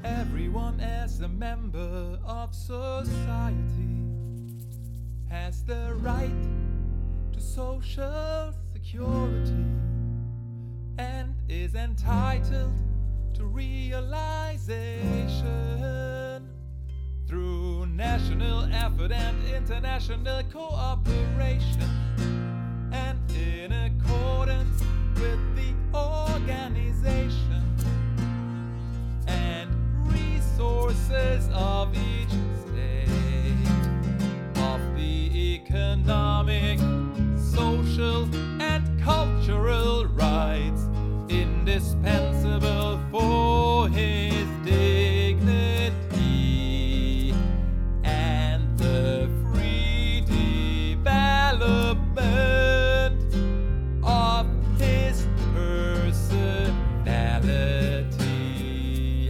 Everyone as a member of society has the right to social security and is entitled to realization through national effort and international cooperation, and in accordance with the organization and resources of each state, of the economic, social, and cultural rights indispensable for his dignity and the free development of his personality.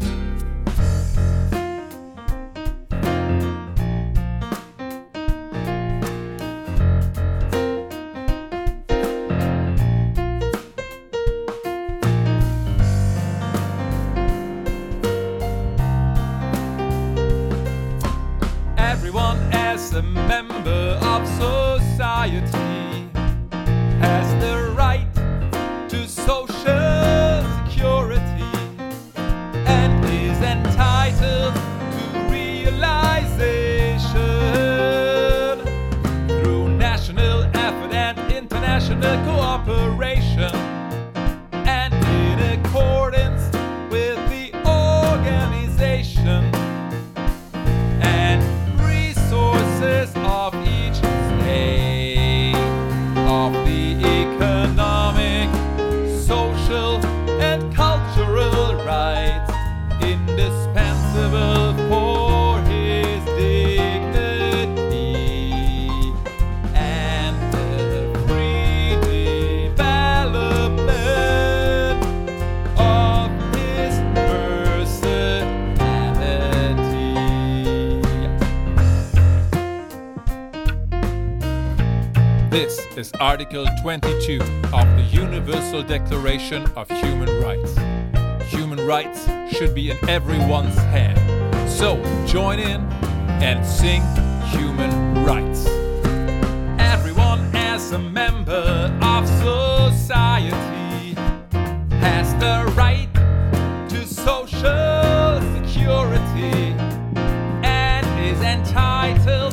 Everyone as a member of society has the right to social security and is entitled to realization through national effort and international cooperation, and in accordance with the organization and resources of each state, of the economic, social, and cultural rights indispensable for his dignity and the free development of his personality. This is Article 22 of the Universal Declaration of Human Rights. Human rights should be in everyone's hand. So join in and sing human rights. Everyone as a member of society has the right to social security and is entitled